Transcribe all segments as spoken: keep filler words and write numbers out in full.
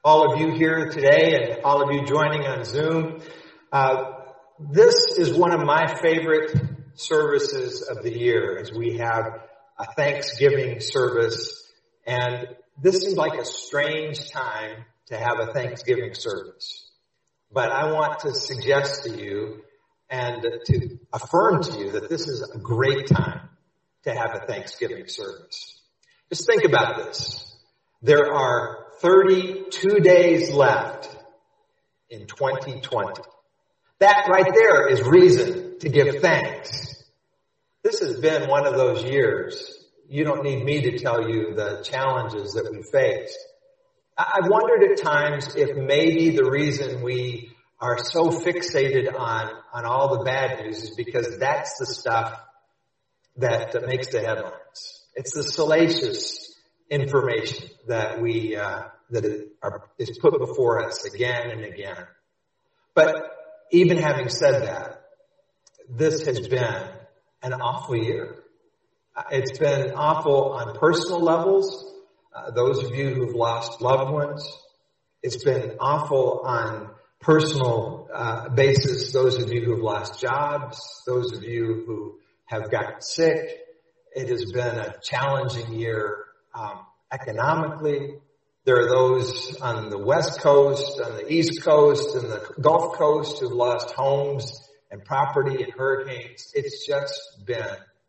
all of you here today and all of you joining on Zoom. Uh, this is one of my favorite services of the year as we have a Thanksgiving service. And this seems like a strange time to have a Thanksgiving service. But I want to suggest to you and to affirm to you that this is a great time to have a Thanksgiving service. Just think about this. There are thirty-two days left in twenty twenty. That right there is reason to give thanks. This has been one of those years. You don't need me to tell you the challenges that we faced. I've wondered at times if maybe the reason we are so fixated on, on all the bad news is because that's the stuff that uh, makes the headlines. It's the salacious information that we uh, that are, is put before us again and again. But even having said that, this has been an awful year. It's been awful on personal levels. Uh, those of you who've lost loved ones, it's been awful on personal uh, basis. Those of you who've lost jobs, those of you who have gotten sick. It has been a challenging year. Um, economically, there are those on the West Coast, on the East Coast, and the Gulf Coast who've lost homes and property in hurricanes. It's just been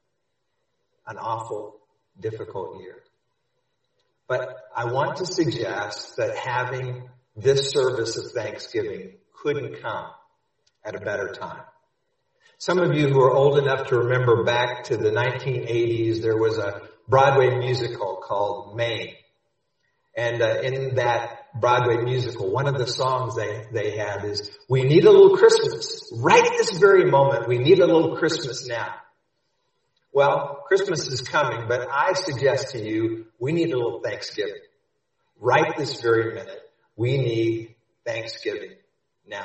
an awful, difficult year. But I want to suggest that having this service of Thanksgiving couldn't come at a better time. Some of you who are old enough to remember back to the nineteen eighties, there was a Broadway musical called May. And uh, in that Broadway musical, one of the songs they, they had is, "We need a little Christmas. Right this very moment, we need a little Christmas now." Well, Christmas is coming, but I suggest to you, we need a little Thanksgiving. Right this very minute, we need Thanksgiving now.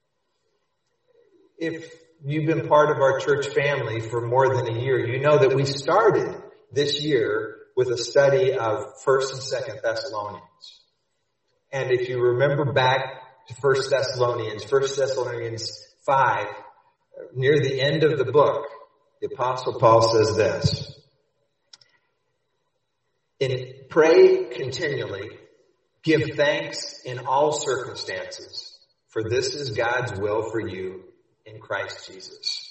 If you've been part of our church family for more than a year, you know that we started this year with a study of First and Second Thessalonians. And if you remember back to First Thessalonians, First Thessalonians five, near the end of the book, the Apostle Paul says this: "In pray continually, give thanks in all circumstances, for this is God's will for you in Christ Jesus."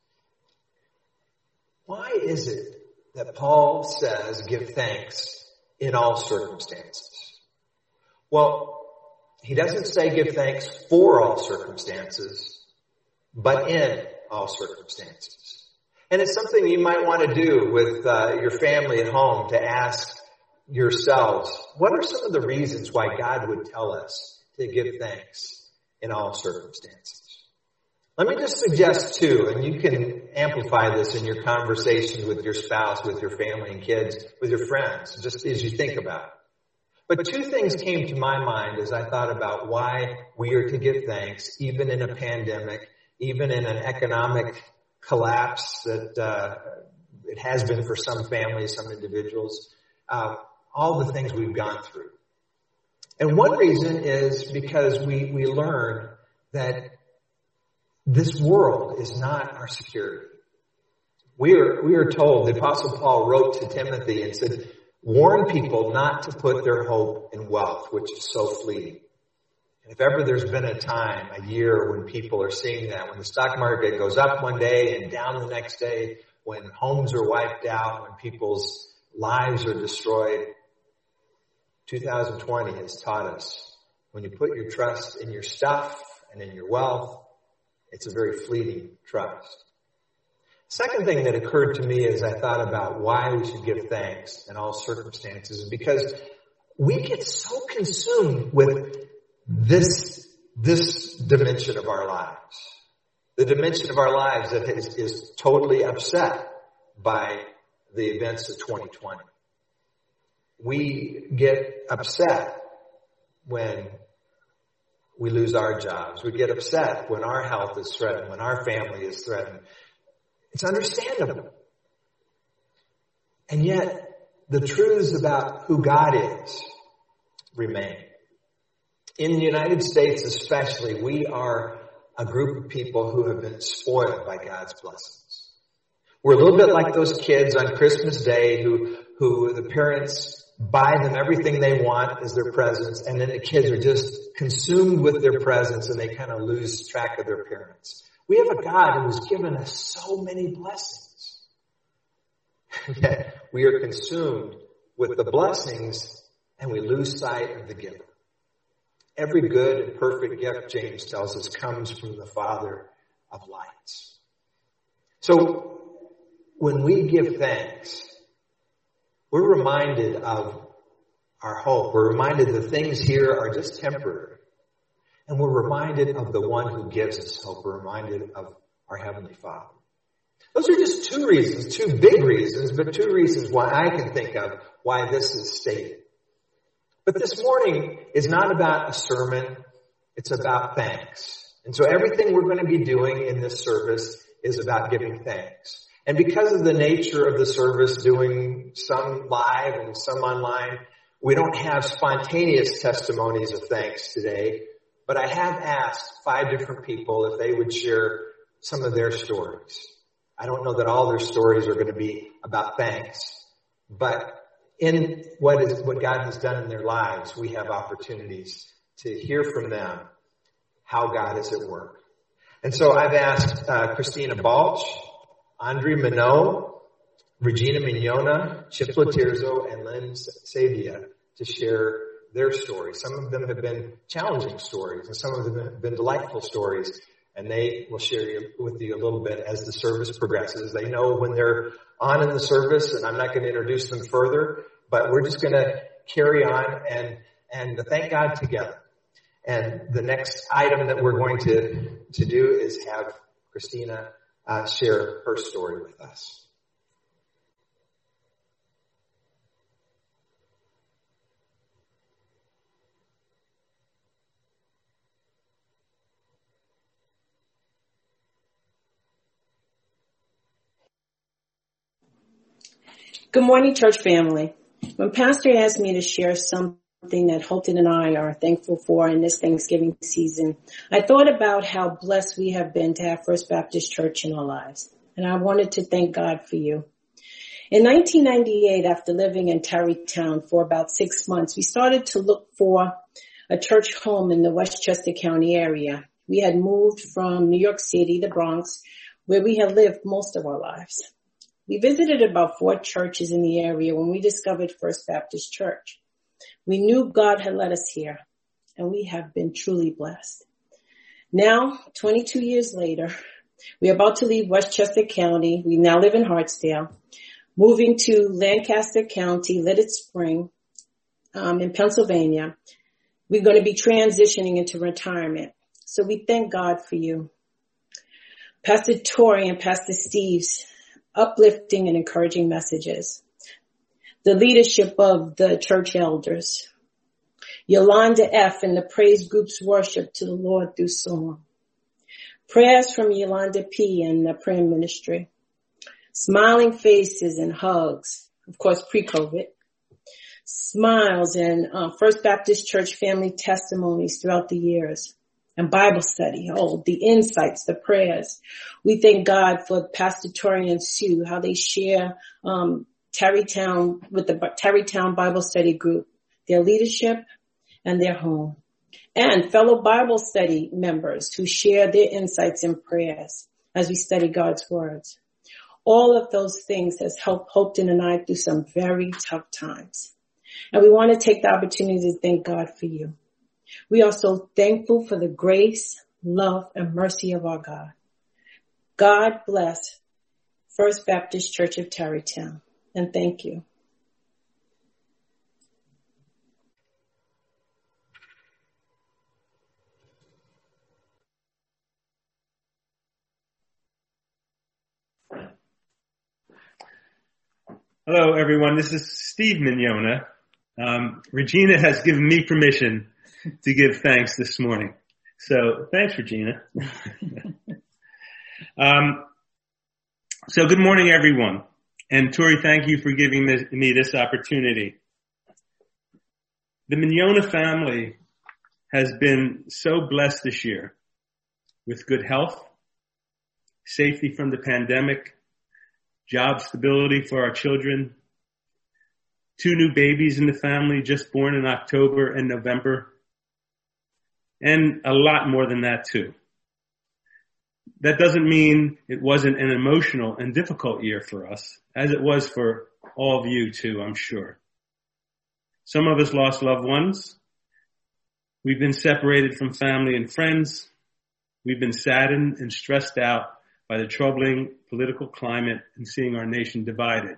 Why is it that Paul says give thanks in all circumstances? Well, he doesn't say give thanks for all circumstances, but in all circumstances. And it's something you might want to do with uh, your family at home, to ask yourselves, what are some of the reasons why God would tell us to give thanks in all circumstances? Let me just suggest two, and you can amplify this in your conversations with your spouse, with your family and kids, with your friends, just as you think about it. But two things came to my mind as I thought about why we are to give thanks, even in a pandemic, even in an economic collapse that uh, it has been for some families, some individuals, uh, all the things we've gone through. And one reason is because we, we learn that this world is not our security. We are, we are told, the Apostle Paul wrote to Timothy and said, warn people not to put their hope in wealth, which is so fleeting. And if ever there's been a time, a year, when people are seeing that, when the stock market goes up one day and down the next day, when homes are wiped out, when people's lives are destroyed, two thousand twenty has taught us, when you put your trust in your stuff and in your wealth, it's a very fleeting trust. Second thing that occurred to me as I thought about why we should give thanks in all circumstances is because we get so consumed with this, this dimension of our lives. The dimension of our lives that is, is totally upset by the events of twenty twenty. We get upset when we lose our jobs. We get upset when our health is threatened, when our family is threatened. It's understandable. And yet, the truths about who God is remain. In the United States especially, we are a group of people who have been spoiled by God's blessings. We're a little bit like those kids on Christmas Day who, who the parents buy them everything they want as their presents, and then the kids are just consumed with their presents and they kind of lose track of their parents. We have a God who has given us so many blessings. Yet we are consumed with the blessings and we lose sight of the giver. Every good and perfect gift, James tells us, comes from the Father of lights. So when we give thanks, we're reminded of our hope. We're reminded the things here are just temporary. And we're reminded of the one who gives us hope. We're reminded of our Heavenly Father. Those are just two reasons, two big reasons, but two reasons why I can think of why this is stated. But this morning is not about a sermon. It's about thanks. And so everything we're going to be doing in this service is about giving thanks. And because of the nature of the service, doing some live and some online, we don't have spontaneous testimonies of thanks today. But I have asked five different people if they would share some of their stories. I don't know that all their stories are going to be about thanks, but in what is what God has done in their lives, we have opportunities to hear from them how God is at work. And so I've asked uh, Christina Balch, Andre Minot, Regina Mignona, Chip Latirzo, and Lynn Sabia to share their stories. Some of them have been challenging stories, and some of them have been delightful stories. And they will share with you a little bit as the service progresses. They know when they're on in the service, and I'm not going to introduce them further, but we're just going to carry on and, and thank God together. And the next item that we're going to, to do is have Christina uh, share her story with us. Good morning, church family. When Pastor asked me to share something that Holton and I are thankful for in this Thanksgiving season, I thought about how blessed we have been to have First Baptist Church in our lives. And I wanted to thank God for you. In nineteen ninety-eight, after living in Tarrytown for about six months, we started to look for a church home in the Westchester County area. We had moved from New York City, the Bronx, where we had lived most of our lives. We visited about four churches in the area when we discovered First Baptist Church. We knew God had led us here, and we have been truly blessed. Now, twenty-two years later, we're about to leave Westchester County. We now live in Hartsdale, moving to Lancaster County, Lidditz Spring, um, in Pennsylvania. We're going to be transitioning into retirement. So we thank God for you. Pastor Tori and Pastor Steve's uplifting and encouraging messages. The leadership of the church elders. Yolanda F. and the praise group's worship to the Lord through song. Prayers from Yolanda P. and the prayer ministry. Smiling faces and hugs. Of course, pre-COVID. Smiles and uh, First Baptist Church family testimonies throughout the years. And Bible study, oh, the insights, the prayers. We thank God for Pastor Tori and Sue, how they share um Tarrytown with the Tarrytown Bible Study Group, their leadership and their home. And fellow Bible study members who share their insights and prayers as we study God's words. All of those things has helped Holton and I through some very tough times. And we want to take the opportunity to thank God for you. We are so thankful for the grace, love, and mercy of our God. God bless First Baptist Church of Tarrytown, and thank you. Hello, everyone. This is Steve Mignona. Um, Regina has given me permission to give thanks this morning. So thanks, Regina. um, so good morning, everyone. And Tori, thank you for giving this, me this opportunity. The Mignona family has been so blessed this year with good health, safety from the pandemic, job stability for our children, two new babies in the family just born in October and November, and a lot more than that too. That doesn't mean it wasn't an emotional and difficult year for us, as it was for all of you too, I'm sure. Some of us lost loved ones. We've been separated from family and friends. We've been saddened and stressed out by the troubling political climate and seeing our nation divided.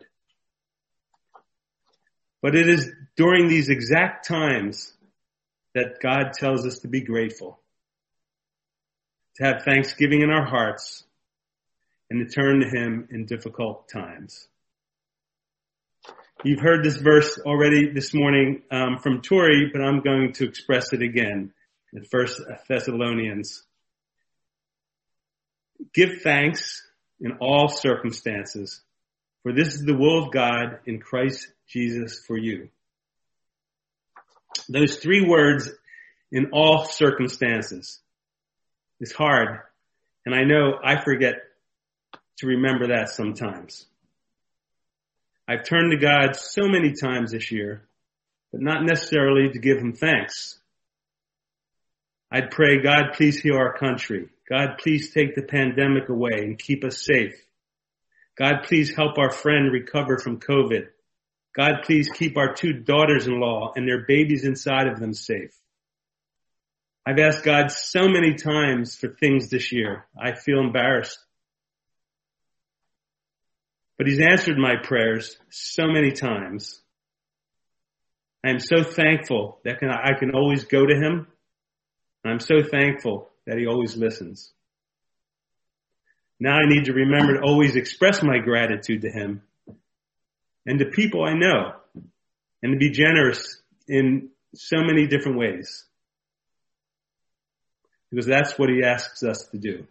But it is during these exact times that God tells us to be grateful, to have thanksgiving in our hearts, and to turn to Him in difficult times. You've heard this verse already this morning um, from Tori, but I'm going to express it again in First Thessalonians. Give thanks in all circumstances, for this is the will of God in Christ Jesus for you. Those three words, in all circumstances, is hard, and I know I forget to remember that sometimes. I've turned to God so many times this year, but not necessarily to give Him thanks. I'd pray, God, please heal our country. God, please take the pandemic away and keep us safe. God, please help our friend recover from COVID. God, please keep our two daughters-in-law and their babies inside of them safe. I've asked God so many times for things this year. I feel embarrassed. But He's answered my prayers so many times. I am so thankful that I can always go to Him. And I'm so thankful that He always listens. Now I need to remember to always express my gratitude to Him and to people I know, and to be generous in so many different ways. Because that's what He asks us to do.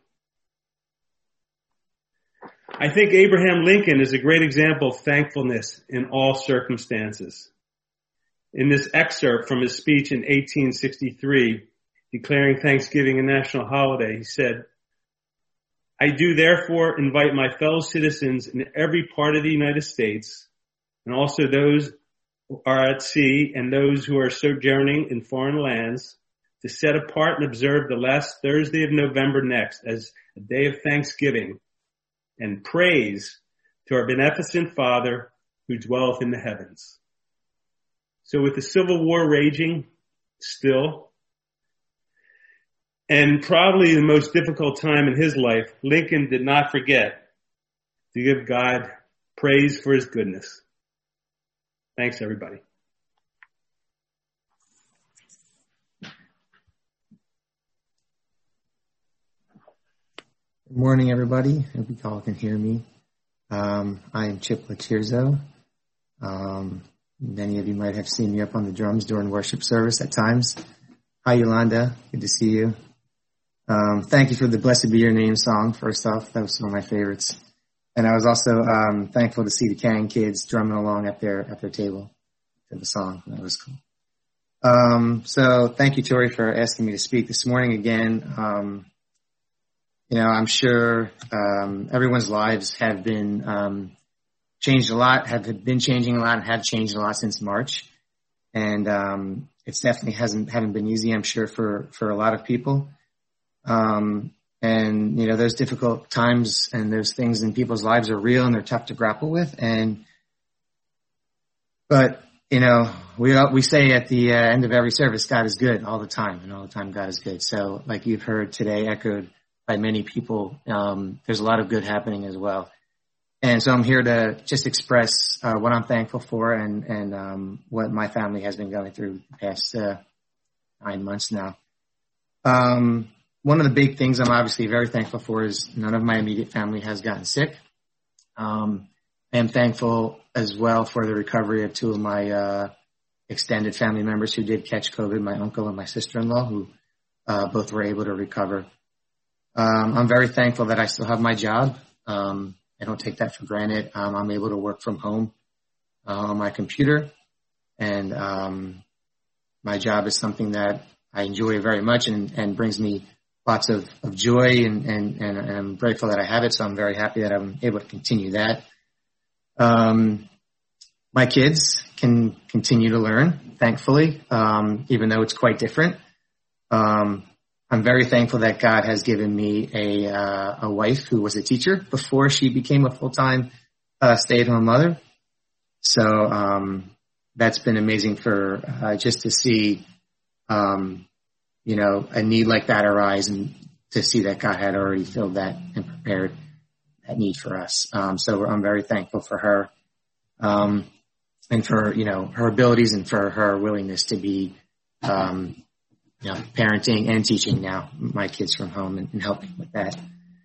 I think Abraham Lincoln is a great example of thankfulness in all circumstances. In this excerpt from his speech in eighteen sixty-three, declaring Thanksgiving a national holiday, he said, I do therefore invite my fellow citizens in every part of the United States, and also those who are at sea and those who are sojourning in foreign lands, to set apart and observe the last Thursday of November next as a day of thanksgiving and praise to our beneficent Father who dwelleth in the heavens. So with the Civil War raging still, and probably the most difficult time in his life, Lincoln did not forget to give God praise for His goodness. Thanks, everybody. Good morning, everybody. I hope you all can hear me. Um, I am Chip Latirzo. Um, many of you might have seen me up on the drums during worship service at times. Hi, Yolanda. Good to see you. Um, thank you for the Blessed Be Your Name song, first off. That was one of my favorites. And I was also um, thankful to see the Kang kids drumming along at their at their table to the song. That was cool. Um, so thank you, Tori, for asking me to speak this morning again. Um, You know, I'm sure um, everyone's lives have been um, changed a lot, have been changing a lot, and have changed a lot since March. And um, it's definitely hasn't haven't been easy, I'm sure, for for a lot of people. Um, and you know, those difficult times and those things in people's lives are real and they're tough to grapple with. And but you know, we we say at the uh, end of every service, God is good all the time, and all the time God is good. So, like you've heard today, echoed by many people, um, there's a lot of good happening as well. And so I'm here to just express uh, what I'm thankful for and, and um, what my family has been going through the past uh, nine months now. Um, one of the big things I'm obviously very thankful for is none of my immediate family has gotten sick. Um, I am thankful as well for the recovery of two of my uh, extended family members who did catch COVID, my uncle and my sister-in-law, who uh, both were able to recover. Um, I'm very thankful that I still have my job. Um, I don't take that for granted. Um, I'm able to work from home uh, on my computer, and um, my job is something that I enjoy very much and, and brings me lots of, of joy, and, and, and I'm grateful that I have it. So I'm very happy that I'm able to continue that. Um, my kids can continue to learn, thankfully, um, even though it's quite different. Um, I'm very thankful that God has given me a, uh, a wife who was a teacher before she became a full-time, uh, stay-at-home mother. So, um, that's been amazing for, uh, just to see, um, you know, a need like that arise, and to see that God had already filled that and prepared that need for us. Um, so I'm very thankful for her, um, and for, you know, her abilities and for her willingness to be, um, you know, parenting and teaching now my kids from home, and, and helping with that.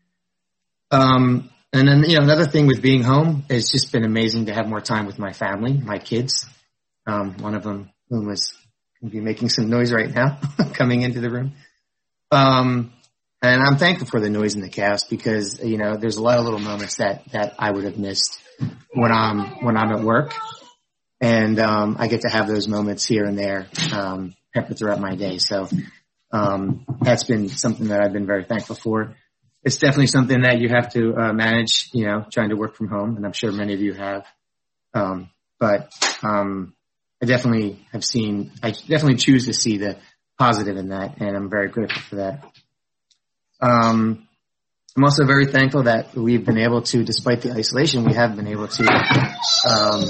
Um, and then, you know, another thing with being home, it's just been amazing to have more time with my family, my kids. Um, one of them who was going to be making some noise right now coming into the room. Um, and I'm thankful for the noise in the chaos, because, you know, there's a lot of little moments that, that I would have missed when I'm, when I'm at work. And, um, I get to have those moments here and there, um, peppered throughout my day. So, um, that's been something that I've been very thankful for. It's definitely something that you have to, uh, manage, you know, trying to work from home. And I'm sure many of you have. Um, but, um, I definitely have seen, I definitely choose to see the positive in that, and I'm very grateful for that. Um, I'm also very thankful that we've been able to, despite the isolation, we have been able to, um,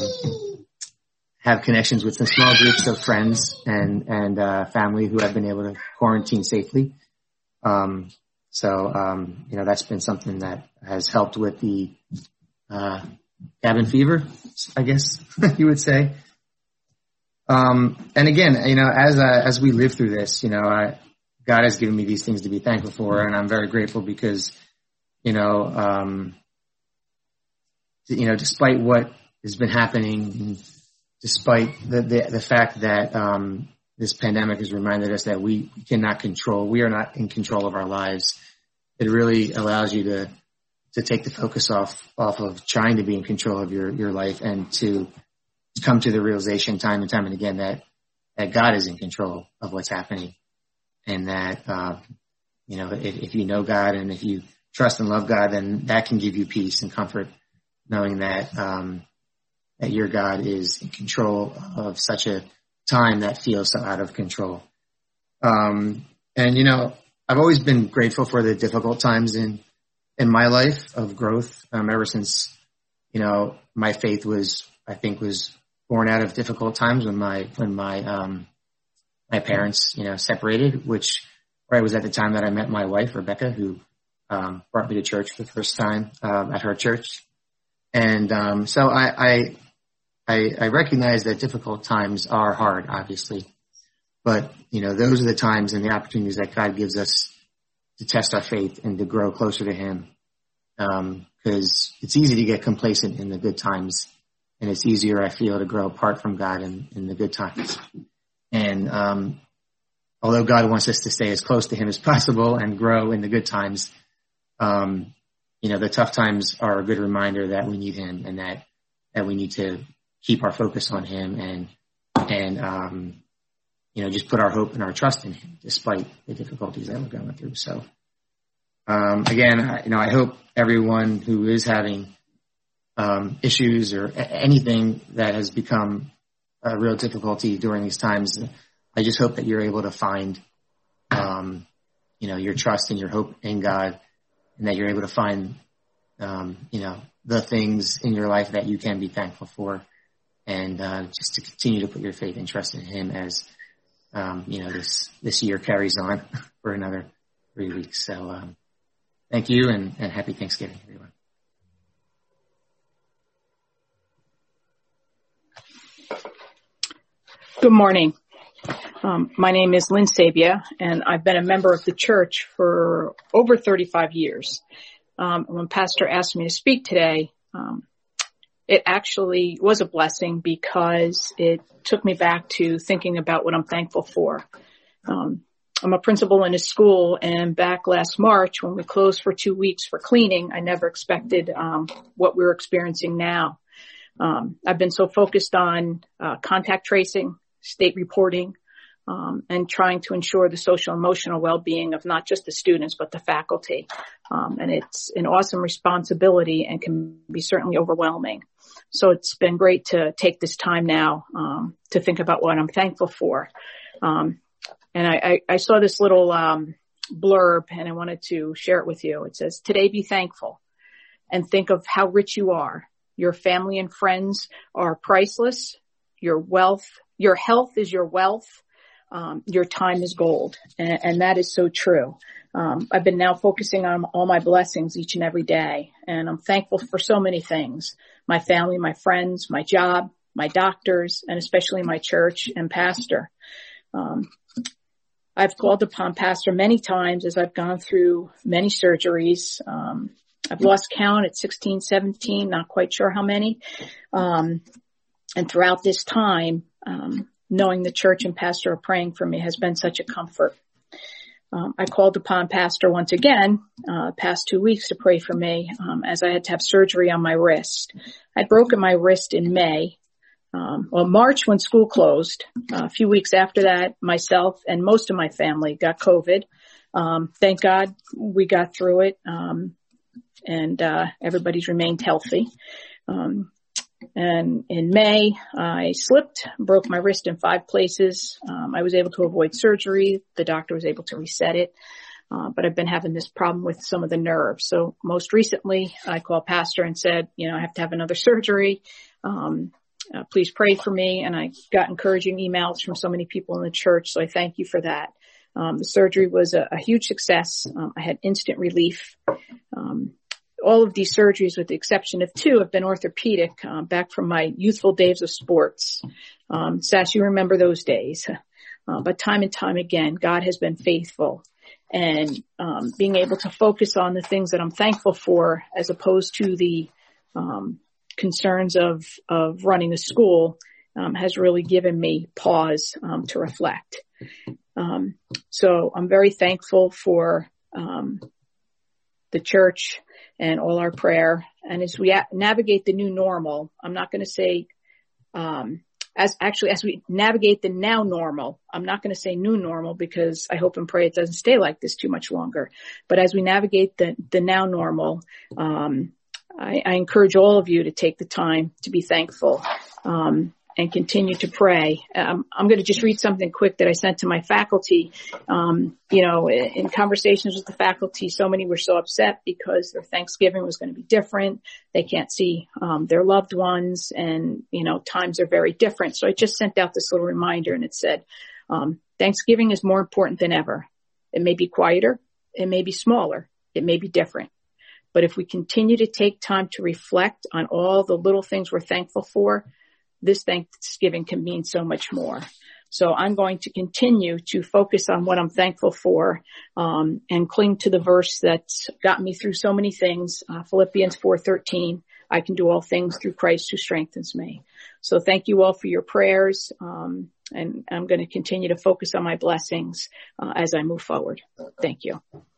have connections with some small groups of friends and, and, uh, family who have been able to quarantine safely. Um, so, um, you know, that's been something that has helped with the, uh, cabin fever, I guess you would say. Um, and again, you know, as, uh, as we live through this, you know, I, God has given me these things to be thankful for, and I'm very grateful because, you know, um, you know, despite what has been happening, despite the, the, the fact that, um, this pandemic has reminded us that we cannot control, we are not in control of our lives. It really allows you to, to take the focus off, off of trying to be in control of your, your life, and to come to the realization time and time and again that, that God is in control of what's happening. And that, uh, you know, if, if you know God and if you trust and love God, then that can give you peace and comfort, knowing that, um, that your God is in control of such a time that feels so out of control. Um, and, you know, I've always been grateful for the difficult times in, in my life of growth, um, ever since, you know, my faith was, I think was born out of difficult times when my, when my, um, my parents, you know, separated, which right was at the time that I met my wife, Rebecca, who, um, brought me to church for the first time, um, at her church. And, um, so I, I, I, I recognize that difficult times are hard, obviously, but, you know, those are the times and the opportunities that God gives us to test our faith and to grow closer to Him. Um, cause it's easy to get complacent in the good times, and it's easier, I feel, to grow apart from God in, in the good times. And, um, although God wants us to stay as close to Him as possible and grow in the good times, um, you know, the tough times are a good reminder that we need Him, and that, that we need to keep our focus on Him, and, and, um, you know, just put our hope and our trust in Him despite the difficulties that we're going through. So, um, again, I, you know, I hope everyone who is having, um, issues or a- anything that has become a real difficulty during these times, I just hope that you're able to find, um, you know, your trust and your hope in God, and that you're able to find, um, you know, the things in your life that you can be thankful for, and, uh, just to continue to put your faith and trust in Him as, um, you know, this, this year carries on for another three weeks. So, um, thank you, and, and happy Thanksgiving, everyone. Good morning. Um, my name is Lynn Sabia, and I've been a member of the church for over thirty-five years. Um, when Pastor asked me to speak today, um, it actually was a blessing because it took me back to thinking about what I'm thankful for. Um, I'm a principal in a school, and back last March when we closed for two weeks for cleaning, I never expected um, what we're experiencing now. Um, I've been so focused on uh, contact tracing, state reporting, um, and trying to ensure the social emotional well-being of not just the students, but the faculty. Um, and it's an awesome responsibility and can be certainly overwhelming. So it's been great to take this time now, um, to think about what I'm thankful for. Um, and I, I, I saw this little, um, blurb and I wanted to share it with you. It says, today be thankful and think of how rich you are. Your family and friends are priceless. Your wealth, your health is your wealth. Um, your time is gold. And, and that is so true. Um, I've been now focusing on all my blessings each and every day. And I'm thankful for so many things. My family, my friends, my job, my doctors, and especially my church and pastor. Um, I've called upon pastor many times as I've gone through many surgeries. Um, I've lost count at sixteen, seventeen, not quite sure how many. Um, and throughout this time, um, knowing the church and pastor are praying for me has been such a comfort. Um, I called upon pastor once again, uh, past two weeks to pray for me, um, as I had to have surgery on my wrist. I'd broken my wrist in May. Um, well, March when school closed. Uh, a few weeks after that, myself and most of my family got COVID. Um, thank God we got through it. Um, and, uh, everybody's remained healthy. Um, and in May, I slipped, broke my wrist in five places. Um, I was able to avoid surgery. The doctor was able to reset it. Uh, but I've been having this problem with some of the nerves. So most recently I called pastor and said, you know, I have to have another surgery. Um, uh, please pray for me. And I got encouraging emails from so many people in the church. So I thank you for that. Um, the surgery was a, a huge success. Um, I had instant relief. Um, all of these surgeries, with the exception of two, have been orthopedic, uh, back from my youthful days of sports. Um, Sash, you remember those days. Uh, but time and time again, God has been faithful. And um, being able to focus on the things that I'm thankful for as opposed to the um, concerns of, of running a school um, has really given me pause um, to reflect. Um, so I'm very thankful for um, the church and all our prayer. And as we a- navigate the new normal, I'm not going to say, um, as actually, as we navigate the now normal, I'm not going to say new normal because I hope and pray it doesn't stay like this too much longer. But as we navigate the, the now normal, um, I, I encourage all of you to take the time to be thankful, um, and continue to pray. Um, I'm going to just read something quick that I sent to my faculty. Um, you know, in, in conversations with the faculty, so many were so upset because their Thanksgiving was going to be different. They can't see um, their loved ones, and, you know, times are very different. So I just sent out this little reminder, and it said, um, Thanksgiving is more important than ever. It may be quieter. It may be smaller. It may be different. But if we continue to take time to reflect on all the little things we're thankful for, this Thanksgiving can mean so much more. So I'm going to continue to focus on what I'm thankful for, um, and cling to the verse that's got me through so many things. Uh, Philippians four thirteen, I can do all things through Christ who strengthens me. So thank you all for your prayers. Um, and I'm going to continue to focus on my blessings, uh, as I move forward. Thank you.